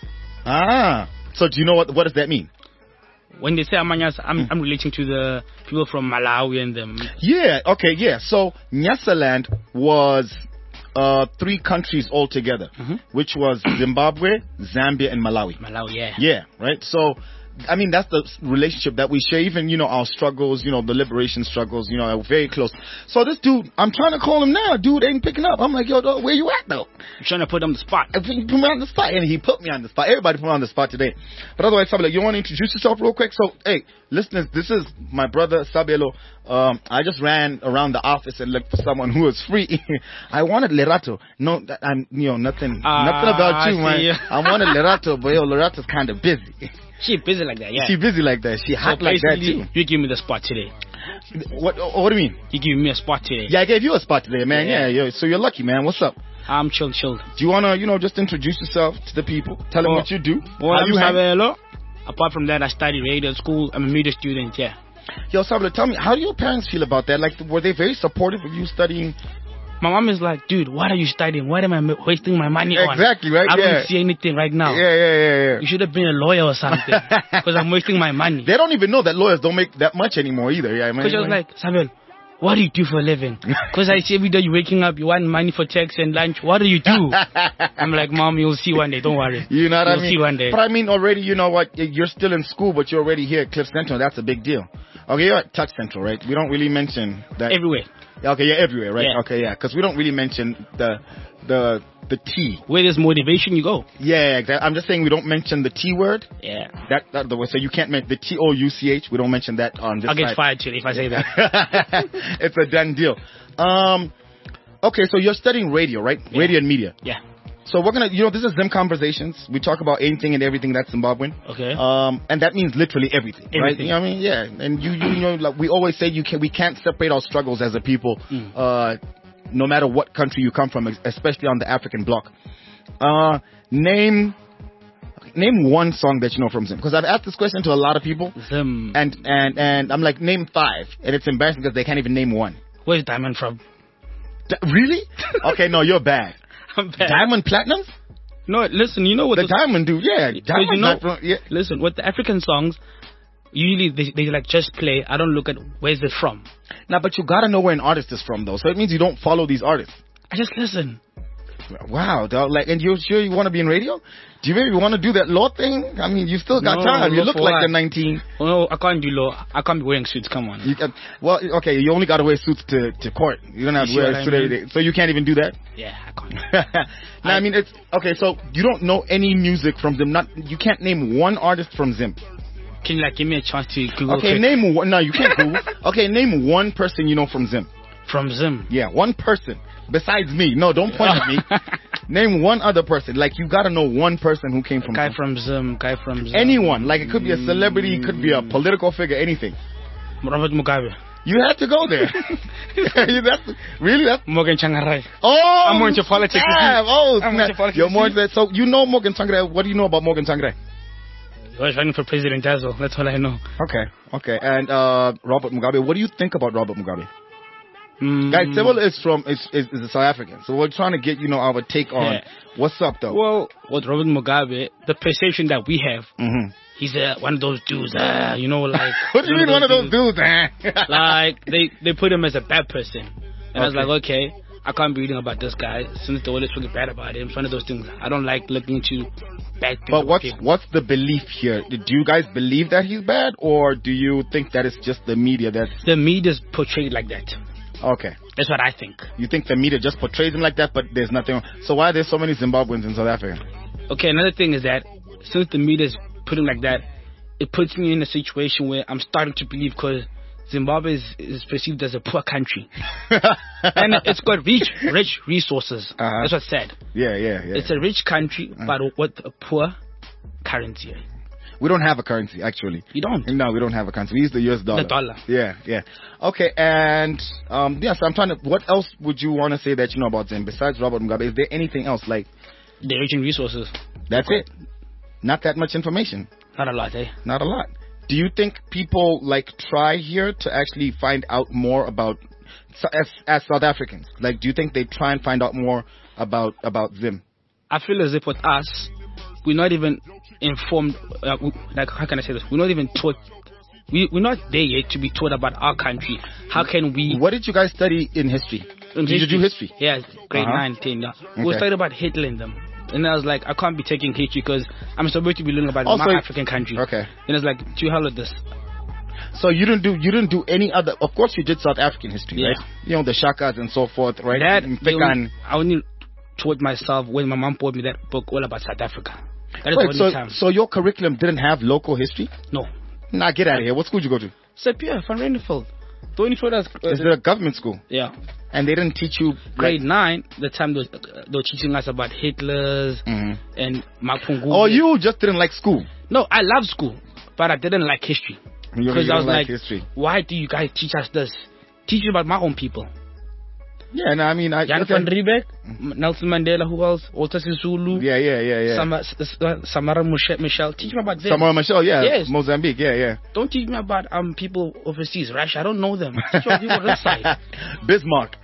Ah, so do you know what, what does that mean? When they say Amanyasa, I'm, mm. I'm relating to the people from Malawi and them. Yeah, okay, yeah. So Nyasaland was uh, three countries altogether, mm-hmm. which was Zimbabwe, Zambia, and Malawi. Malawi, yeah. Yeah, right? So, I mean, that's the relationship that we share. Even, you know, our struggles, you know, the liberation struggles, you know, are very close. So this dude, I'm trying to call him now. Dude ain't picking up. I'm like, yo, dog, where you at, though? I'm trying to put him on the spot. I think put me on the spot. And he put me on the spot. Everybody put me on the spot today. But otherwise, Sabelo, you want to introduce yourself real quick? So, hey, listeners, this is my brother, Sabelo. Um, I just ran around the office and looked for someone who was free. I wanted Lerato. No, I'm, you know, nothing, uh, nothing about you, man. You. I wanted Lerato, but yo, Lerato's kind of busy. She busy like that, yeah. She busy like that. She hot so like that too. You give me the spot today. What? What do you mean? You give me a spot today. Yeah, I gave you a spot today, man. Yeah, yeah. yeah. So you're lucky, man. What's up? I'm chill, chill. Do you wanna, you know, just introduce yourself to the people? Tell them oh, what you do. Well, how I'm you Sabelo. Apart from that, I study radio at school. I'm a media student. Yeah. Yo, Sabelo, tell me, how do your parents feel about that? Like, were they very supportive of you studying? My mom is like, dude, what are you studying? What am I wasting my money on? Exactly, right? I yeah. don't see anything right now. Yeah, yeah, yeah, yeah. You should have been a lawyer or something. Because I'm wasting my money. They don't even know that lawyers don't make that much anymore either. Yeah, because I was like, Samuel, what do you do for a living? Because I see every day you're waking up, you want money for checks and lunch. What do you do? I'm like, Mom, you'll see one day. Don't worry. You know what you'll I mean? See one day. But I mean, already, you know what? You're still in school, but you're already here at Cliff Central. That's a big deal. Okay, you're at Touch Central, right? We don't really mention that. Everywhere. Okay, yeah, everywhere, right? Yeah. Okay, yeah, because we don't really mention the the the T. Where there's motivation, you go. Yeah, exactly. I'm just saying we don't mention the T word. Yeah. That that the way. So you can't mention the T O U C H. We don't mention that on this I'll get side. fired today if I say that. It's a done deal. Um. Okay, so you're studying radio, right? Yeah. Radio and media. Yeah. So we're gonna, you know, this is Zim Conversations. We talk about anything and everything that's Zimbabwean. Okay. Um, and that means literally everything, everything. right? You know what I mean? Yeah. And you, you know, like we always say, you can, we can't separate our struggles as a people, mm. uh, no matter what country you come from, especially on the African bloc. Uh, name, name one song that you know from Zim, because I've asked this question to a lot of people. Zim. And and and I'm like, name five, and it's embarrassing because they can't even name one. Where's Diamond from? D- really? Okay, no, you're bad. I'm bad. Diamond Platinum? No, listen, you know what the Diamond dude, yeah. Diamond, you know, from, yeah. Listen, with the African songs, usually they, they like just play. I don't look at where's it from. Now, but you gotta know where an artist is from, though. So it means you don't follow these artists. I just listen. Wow, dog. Like, and you're sure you want to be in radio? Do you really want to do that law thing? I mean, you still got no, time. You look like what? you're nineteen. Oh, no, I can't do law. I can't be wearing suits. Come on. You can, well, okay, you only got to wear suits to, to court. You don't have you to wear a suit every day. So you can't even do that? Yeah, I can't. now, I, I mean, it's okay. So you don't know any music from Zim. Not you can't name one artist from Zim. Can you like give me a chance to Google? Okay, quick? name one. No, you can't Google. Okay, name one person you know from Zim. From Zim? Yeah, one person besides me. No, don't point at me. Name one other person. Like, you gotta know one person who came from guy Zim. from Zim. Guy from Zim. Anyone. Like, it could be a celebrity, it could be a political figure, anything. Robert Mugabe. You had to go there. that's, really? That's, Morgan Tsvangirai. oh, I'm more into politics. snap. Oh, I'm snap. into politics. You're more into that. So you know Morgan Tsvangirai. What do you know about Morgan Tsvangirai? He was running for president as well. That's all I know. Okay, okay. And uh, Robert Mugabe. What do you think about Robert Mugabe? Mm. Guys, Civil is from is, is is a South African, so we're trying to get you know our take on Yeah. what's up though. Well, with Robert Mugabe, the perception that we have, Mm-hmm. he's uh, one of those dudes, uh, you know, like... What do you mean one of those dudes, man? Like, they, they put him as a bad person. And I was Okay. like, okay, I can't be reading about this guy since they always talking bad about him. It's one of those things. I don't like looking into bad things. But about what's people. what's the belief here? Do you guys believe that he's bad, or do you think that it's just the media that's The media's portrayed like that. okay? That's what I think. You think the media just portrays him like that, but there's nothing. So why are there so many Zimbabweans in South Africa? Okay, another thing is that since the media's put him like that, it puts me in a situation where I'm starting to believe, because Zimbabwe is, is perceived as a poor country. And it's got rich, rich resources. Uh-huh. That's what's sad. Yeah, yeah, yeah. It's a rich country, but with a poor currency. We don't have a currency, actually. You don't. No, we don't have a currency. We use the U S dollar. The dollar. Yeah, yeah. Okay, and um, yeah. So I'm trying to. What else would you want to say that you know about Zim besides Robert Mugabe? Is there anything else like? They're rich in resources. That's it. Not that much information. Not a lot, eh? Not a lot. Do you think people like try here to actually find out more about so as as South Africans? Like, do you think they try and find out more about about Zim? I feel as if with us, we're not even informed. Uh, we, like, how can I say this? We're not even taught. We we're not there yet to be taught about our country. How can we? What did you guys study in history? in Did you do history? Yeah, grade Uh-huh. nine, ten. Yeah. We Okay. studied about Hitler in them. And I was like, I can't be taking history because I'm supposed to be learning about Also- my African country. Okay. And it's like, to hell with this. So you didn't do you didn't do any other. Of course, you did South African history, Yeah. right? You know the Shakas and so forth, right? That, In they Fikan. only, I only taught myself when my mom bought me that book all about South Africa. That is Wait, the so only time. so your curriculum didn't have local history? No. Nah, get out of here. What school did you go to? Sapir, Van Reineveld. The only taught us. Uh, Is it a government school? yeah. And they didn't teach you Grade like, nine, the time they were, uh, they were teaching us about Hitler's Mhm. and Mapungu. Oh, you just didn't like school. No, I love school, but I didn't like history. You Because didn't I was like like, history. why do you guys teach us this? Teach me about my own people. Yeah, no, I mean, I. Jan okay. van Riebeck, Nelson Mandela, who else? Walter Sisulu, Yeah, yeah, yeah, yeah. Sama, S- S- uh, Samara Michel, Michel. Teach me about them. Samuel Michel, yeah. Yes. Mozambique, yeah, yeah. Don't teach me about um people overseas, Russia. I don't know them. Teach me about people this side. Bismarck.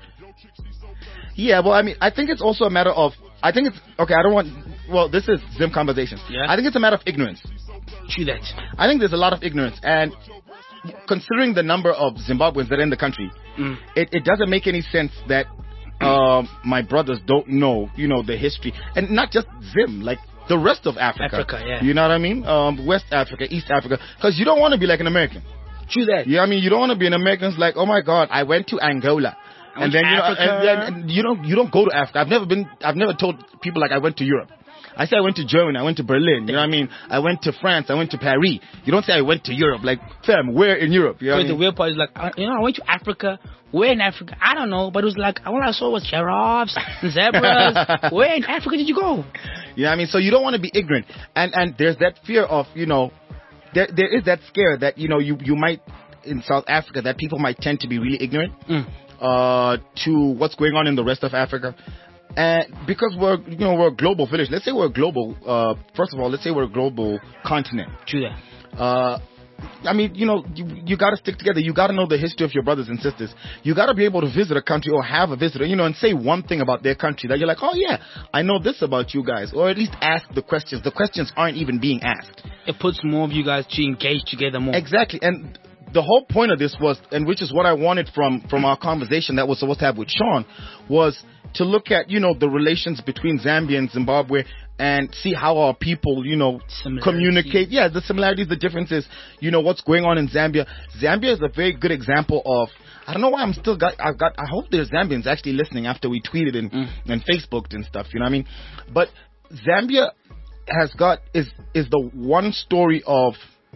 Yeah, well, I mean, I think it's also a matter of. I think it's okay. I don't want. Well, this is Zim conversation. Yeah. I think it's a matter of ignorance. True that. I think there's a lot of ignorance, and considering the number of Zimbabweans that are in the country, Mm. it, it doesn't make any sense that um, my brothers don't know, you know, the history, and not just Zim, like the rest of Africa. Africa, yeah. You know what I mean? Um, West Africa, East Africa, because you don't want to be like an American. True that. You know what I mean? You don't want to be an American who's like, oh my God, I went to Angola. I And went then to you know, Africa. and then and you don't you don't go to Africa. I've never been. I've never told people like I went to Europe. I say I went to Germany. I went to Berlin. You know what I mean? I went to France. I went to Paris. You don't say I went to Europe. Like, fam, where in Europe? You know what I Because the mean? weird part is like, uh, you know, I went to Africa. Where in Africa? I don't know. But it was like, all I saw was giraffes, zebras. Where in Africa did you go? You know what I mean? So you don't want to be ignorant. And and there's that fear of, you know, there there is that scare that, you know, you, you might, in South Africa, that people might tend to be really ignorant Mm. uh, to what's going on in the rest of Africa. And because we're, you know, we're a global village. Let's say we're a global, uh, first of all, let's say we're a global continent. True that. Uh, I mean, you know, you, you got to stick together. You got to know the history of your brothers and sisters. You got to be able to visit a country or have a visitor, you know, and say one thing about their country that you're like, oh yeah, I know this about you guys, or at least ask the questions. The questions aren't even being asked. It puts more of you guys to engage together more. Exactly, and the whole point of this was, and which is what I wanted from from our conversation that was supposed to have with Sean, was to look at, you know, the relations between Zambia and Zimbabwe and see how our people, you know, Similarities. communicate. Yeah, the similarities, the differences, you know, what's going on in Zambia. Zambia is a very good example of, I don't know why I'm still got, I've got, I hope there's Zambians actually listening after we tweeted and, Mm. and Facebooked and stuff, you know what I mean? But Zambia has got, is, is the one story of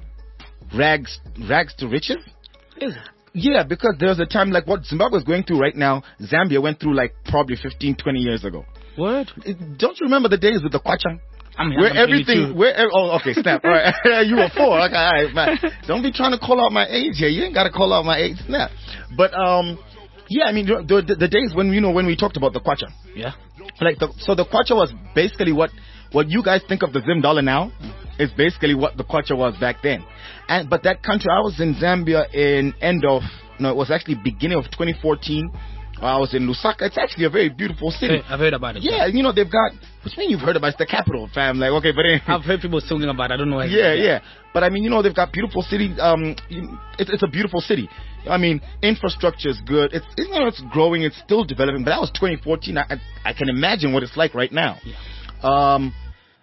rags, rags to riches. Is it? Yeah, because there's a time like what Zimbabwe is going through right now, Zambia went through like probably fifteen, twenty years ago. Word? It- Don't you remember the days with the kwacha? I mean, where I'm everything, twenty-two. where, oh, okay, snap. All right. You were four. Okay, all right, man. Don't be trying to call out my age here. You ain't got to call out my age, snap. But, um, yeah, I mean, the, the, the days when, you know, when we talked about the kwacha. Yeah. Like, the, so the kwacha was basically what, what you guys think of the Zim dollar now is basically what the kwacha was back then. And, but that country, I was in Zambia in end of, no, it was actually beginning of twenty fourteen. I was in Lusaka. It's actually a very beautiful city. I've heard about it. Yeah, you know, they've got, what you mean you've heard about it? It's the capital, fam. Like, okay, but anyway. I've heard people talking about it. I don't know. Yeah, yeah. But I mean, you know, they've got beautiful city. Um, it's, it's a beautiful city. I mean, infrastructure is good. It's, you know, it's growing. It's still developing. But that was twenty fourteen. I, I, I can imagine what it's like right now. Yeah. Um,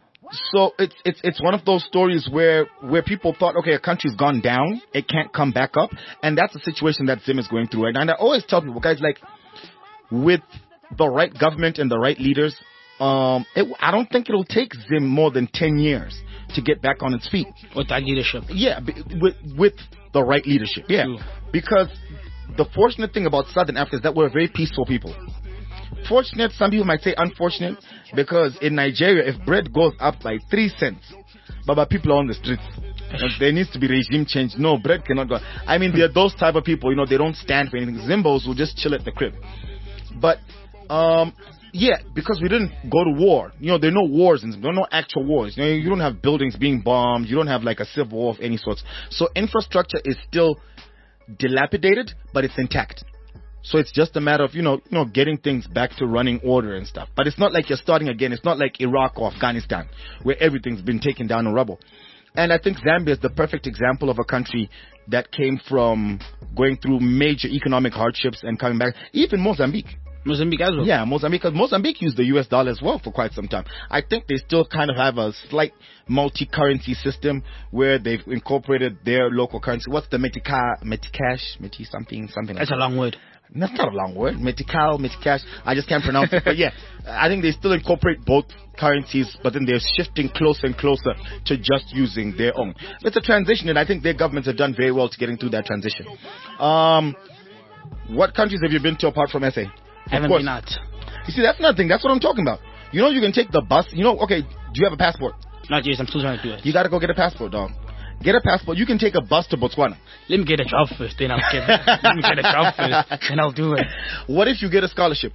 so it's it's it's one of those stories where where people thought, okay, a country's gone down, it can't come back up, and that's the situation that Zim is going through right now. And I always tell people, guys, like, with the right government and the right leaders, um, it, I don't think it'll take Zim more than ten years to get back on its feet. With that leadership. Yeah, b- with with the right leadership. Yeah, True. Because the fortunate thing about Southern Africa is that we're very peaceful people. Fortunate, some people might say unfortunate, because in Nigeria, if bread goes up by three cents, Baba, people are on the streets. And there needs to be regime change. No, bread cannot go. I mean, there are those type of people, you know, they don't stand for anything. Zimbos will just chill at the crib. But, um, yeah, because we didn't go to war. You know, there are no wars, and there are no actual wars. You know, you don't have buildings being bombed. You don't have like a civil war of any sorts. So infrastructure is still dilapidated, but it's intact. So it's just a matter of, you know, you know, getting things back to running order and stuff. But it's not like you're starting again. It's not like Iraq or Afghanistan, where everything's been taken down to rubble. And I think Zambia is the perfect example of a country that came from going through major economic hardships and coming back. Even Mozambique. Mozambique as well. Yeah, Mozambique. Because Mozambique used the U S dollar as well for quite some time. I think they still kind of have a slight multi-currency system where they've incorporated their local currency. What's the Metica, Meticash, Meti something, something like That's that. a long word. That's not a long word. Metical, Meticash. I just can't pronounce it. But yeah, I think they still incorporate both currencies, but then they're shifting closer and closer to just using their own. It's a transition, and I think their governments have done very well to getting through that transition. Um, what countries have you been to apart from S A? I haven't been out. You see, that's another thing. That's what I'm talking about. You know, you can take the bus. You know, okay, do you have a passport? Not yet. I'm still trying to do it. You got to go get a passport, dog. Get a passport. You can take a bus to Botswana. Let me get a job first, then I'll get it. Let me get a job first, then I'll do it. What if you get a scholarship?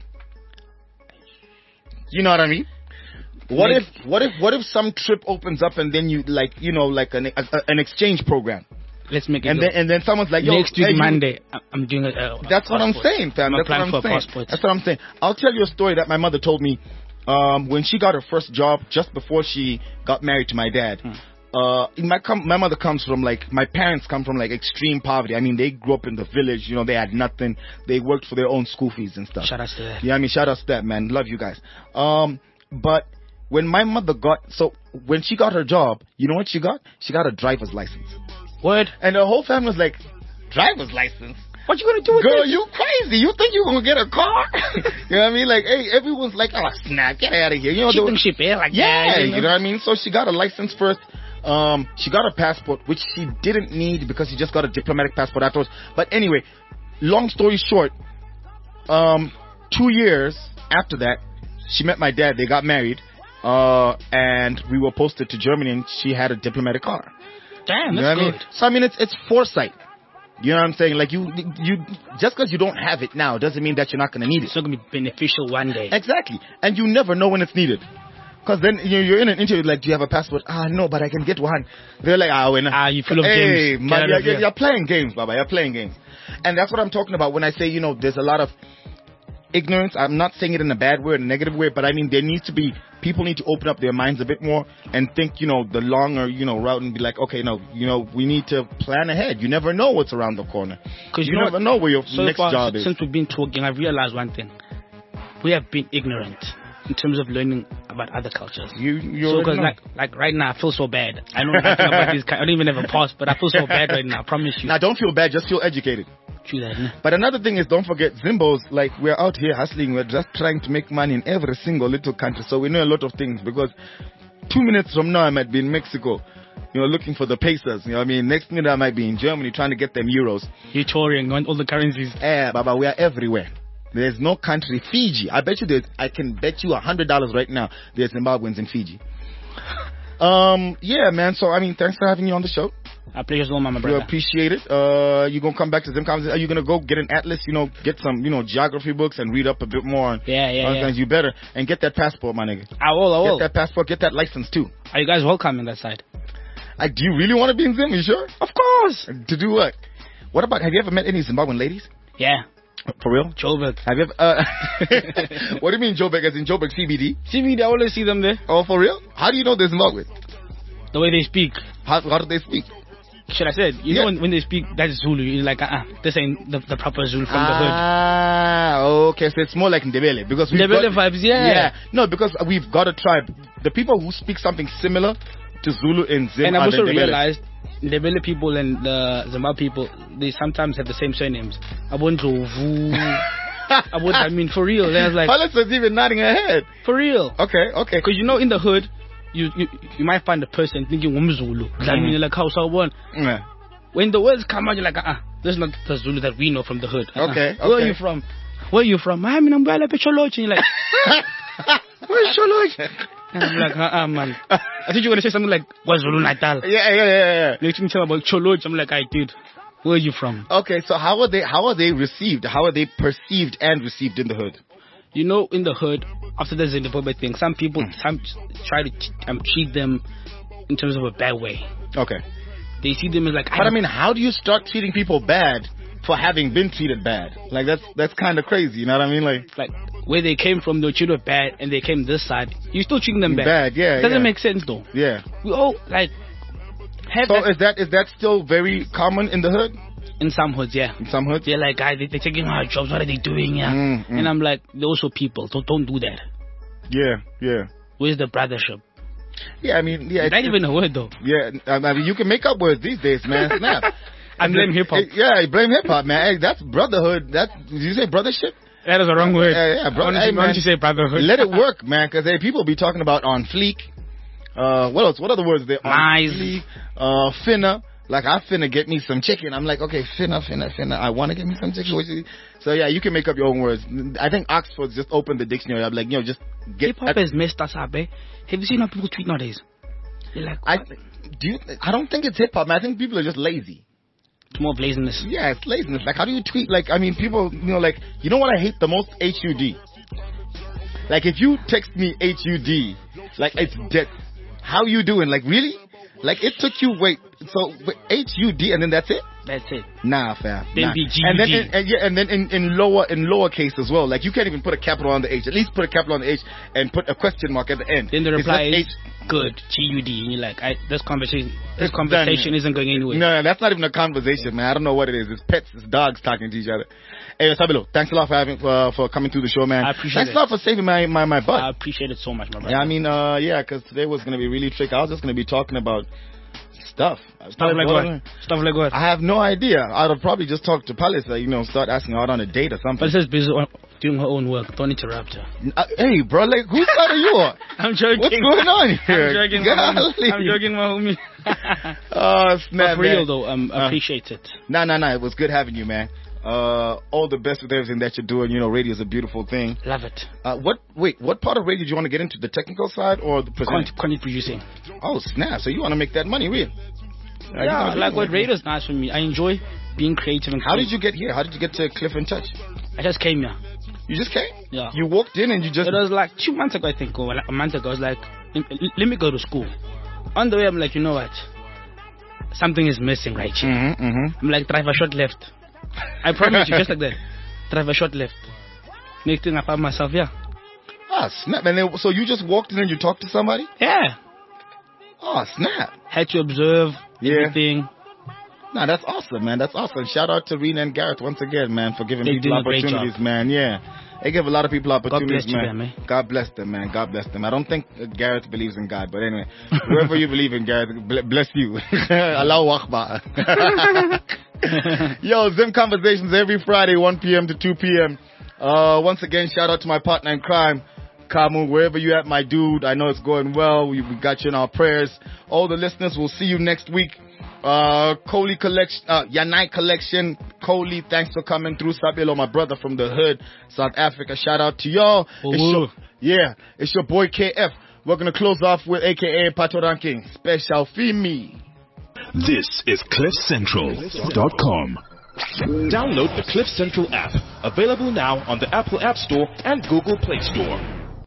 You know what I mean? What Like- if what if what if some trip opens up and then you like you know like an a, an exchange program, Let's make it and go. then and then someone's like, yo, Next week, hey, you- Monday, I- I'm doing a, a That's what I'm passport. saying, fam. I'm That's what applying I'm for a saying. passport. That's what I'm saying. I'll tell you a story that my mother told me um, when she got her first job just before she got married to my dad. Hmm. Uh, my com- my mother comes from like my parents come from like extreme poverty. I mean, they grew up in the village. You know, they had nothing. They worked for their own school fees and stuff. Shout out to that. Yeah, I mean, shout out to that, man. Love you guys. Um, but when my mother got so when she got her job, you know what she got? She got a driver's license, Word. and the whole family was like, driver's license. What you gonna do with Girl, this? you crazy. You think you gonna get a car? You know what I mean? Like, hey, everyone's like, oh, snap, get out of here. You know, they Cheap were- and cheap, eh? Like yeah, that, you know what I mean? So she got a license first. Um, she got a passport, which she didn't need because she just got a diplomatic passport afterwards. But anyway, long story short, um, two years after that, she met my dad. They got married, uh, and we were posted to Germany, and she had a diplomatic car. Damn, You know that's what I good. mean? So I mean, it's it's foresight. You know what I'm saying? Like you, you just because you don't have it now doesn't mean that you're not gonna need it. It's not gonna be beneficial one day. Exactly, and you never know when it's needed. Because then you know, you're in an interview like, do you have a passport? Ah, no, but I can get one. They're like, ah, when Ah, you full of hey, games. man, Get out you're, of you're, here. you're playing games, Baba. You're playing games, and that's what I'm talking about when I say, you know, there's a lot of ignorance. I'm not saying it in a bad way, or a negative way, but I mean there needs to be people need to open up their minds a bit more and think, you know, the longer, you know, route and be like, okay, no, you know, we need to plan ahead. You never know what's around the corner. Because You, you, know never what? know where your So next far, job is. since we've been talking, I've realized one thing: we have been ignorant in terms of learning about other cultures. You, you So, already because know. like, like right now, I feel so bad. I know nothing about this. I don't even have a pass, but I feel so bad right now. I promise you. Now, don't feel bad. Just feel educated. True that, no? But another thing is, don't forget, Zimbos, like, we're out here hustling. We're just trying to make money in every single little country. So we know a lot of things because two minutes from now, I might be in Mexico, you know, looking for the pesos. You know what I mean? Next minute, I might be in Germany trying to get them euros. You're touring on all the currencies. Eh, Baba, we are everywhere. There's no country. Fiji. I bet you there's, I can bet you a hundred dollars right now there's Zimbabweans in Fiji. Um, yeah, man. So I mean, thanks for having me on the show. I pleasure all my We brother. appreciate it. Uh, you gonna come back to Zim Conversations? Are you gonna go get an atlas? You know, get some, you know, geography books and read up a bit more on. Yeah, yeah, on yeah. things. You better and get that passport, my nigga. I will, I will. Get that passport. Get that license too. Are you guys welcome on that side? I, do you really want to be in Zim? You sure? Of course. To do what? What about? Have you ever met any Zimbabwean ladies? Yeah. For real? Joburg. Have you ever? Uh, what do you mean Joburg? As in Joburg C B D? C B D, I always see them there. Oh, for real? How do you know they're Zimbabwean? The way they speak. How, how do they speak? Should I say it? You Yeah. know when, when they speak, that's Zulu. You're like, uh-uh, this ain't the, the proper Zulu from the hood. Ah, okay. So it's more like Ndebele because we've Ndebele got, vibes, yeah. Yeah. No, because we've got a tribe. The people who speak something similar to Zulu in Zim And are I've also the Ndebele. realized Ndebele people and the Zimbabwe people, they sometimes have the same surnames. Abondlovu. Abond, I mean, for real. There's like, Alice was even nodding her head. for real. Okay, okay. Because you know, in the hood, you you, you might find a person thinking Umzulu. That means like how someone. Yeah. When the words come out, you're like, uh-uh, this is not the Zulu that we know from the hood. Uh-uh. Okay, Where are okay. you from? Where are you from? I mean, I'm Bala Pecholoch. And you're like, where's Choloch? And I'm like, uh-uh, man. I thought you were going to say something like, KwaZulu Natal. Yeah, yeah, yeah, yeah. Next thing you tell me about Choloch, I'm like, I did. Where are you from? Okay, so how are they? How are they received? How are they perceived and received in the hood? You know, in the hood, after the Zimbabwe thing, some people Hmm. some try to um, treat them in terms of a bad way. Okay, They see them as like, but I mean, how do you start treating people bad for having been treated bad? Like that's that's kind of crazy. You know what I mean? Like like where they came from, they were treated bad, and they came this side. You still treating them bad. bad, yeah. Doesn't yeah. make sense though. Yeah. We all like have So that is that is that still very common in the hood? in some hoods, yeah. In some hoods? They're like, guys, they, they're taking our jobs. What are they doing? Yeah. Mm, mm. And I'm like, they're also people. Don't don't do that. Yeah, yeah. Where's the brothership? Yeah, I mean, yeah. Not it's- even a word though. Yeah, I mean, you can make up words these days, man. Snap. I blame hip hop. Yeah, I blame hip hop, man. Hey, that's brotherhood. That did you say brothership? That is a wrong word. Yeah, yeah, bro. Why don't Hey, you, why man, don't you say brotherhood? Let it work, man. Because hey, people be talking about on fleek. Uh, what else? What other words there? On Nice. fleek. Uh, finna. Like I finna get me some chicken. I'm like, okay, finna, finna, finna. I want to get me some chicken. What you- So yeah, you can make up your own words. I think Oxford just opened the dictionary. I'm like, you know, just get. Hip hop has messed us up, eh? Have you seen how people tweet nowadays? They're like, I do. You, I don't think it's hip hop. I think people are just lazy. it's more laziness. Yeah, it's laziness. Like, how do you tweet? Like, I mean, people, you know, like, you know what I hate the most? H U D. Like, if you text me H U D, like, it's dead. How you doing? Like, really? Like, it took you, wait, so, wait, H U D and then that's it? That's it. Nah, fam. Then nah. be G U D. And then, in, and, yeah, and then in, in lower, in lower case as well. Like, you can't even put a capital on the H. At least put a capital on the H and put a question mark at the end. Then the It's reply not is good, G U D, and you're like, I, this conversation, this It's conversation done. isn't going anywhere. No, no, that's not even a conversation, man. I don't know what it is. It's pets, it's dogs talking to each other. Hey, Sabilo, thanks a lot for having for, for coming through the show, man. I appreciate thanks it. a lot for saving my my, my butt. I appreciate it so much, my brother. yeah, I mean, uh, yeah, because today was gonna be really tricky. I was just gonna be talking about stuff. Stuff like what? Stuff like what? I have no idea. I'd have probably just talked to Palace, uh, you know, start asking her out on a date or something. But says busy on- doing her own work. Don't interrupt her. Uh, hey, bro, like, whose side are you on? I'm joking. What's going on here? I'm joking, my homie. Golly. I'm joking, my homie. Oh, snap, But for man. real though, um, Uh, appreciate it. Nah, nah, nah. It was good having you, man. Uh, all the best with everything that you're doing. You know, radio is a beautiful thing. Love it. Uh, what? Wait, what part of radio do you want to get into? The technical side or the presenting? Content, content producing. Oh, snap! So you want to make that money, real? Yeah, I like what radio's nice for me. I enjoy being creative and How did you get here? How did you get to Cliff and Touch? I just came here. You just came? Yeah. You walked in and you just. It was like two months ago, I think, or like a month ago. I was like, let let me go to school. On the way, I'm like, you know what? Something is missing right here. Mm-hmm, mm-hmm. I'm like, drive a short left. I promise you, just like that. Drive a short left. Next thing I found myself, yeah. Ah, snap! And then, so you just walked in and you talked to somebody? Yeah. Oh, snap! Had to observe Yeah. everything. Nah, that's awesome, man. That's awesome. Shout out to Rena and Gareth once again, man, for giving They people doing a great opportunities, job. man. Yeah. They give a lot of people opportunities, bless you, man. man, man. God bless them, man. God bless them. I don't think uh, Gareth believes in God, but anyway, whoever you believe in, Gareth, bl- bless you. Allahu Akbar. Yo, Zim Conversations every Friday, one p.m. to two p.m. Uh, once again, shout out to my partner in crime, Kamu, wherever you at, my dude. I know it's going well. We, we got you in our prayers. All the listeners, we'll see you next week. Uh, Coley collection, uh, Yanai collection. Coley, thanks for coming through. Sabilo, my brother from the hood, South Africa. Shout out to y'all. Oh, It's woo. your, yeah, it's your boy K F. We're going to close off with A K A Pato Ranking, Special Fimi. This is cliff central dot com. Download the Cliff Central app, available now on the Apple App Store and Google Play Store.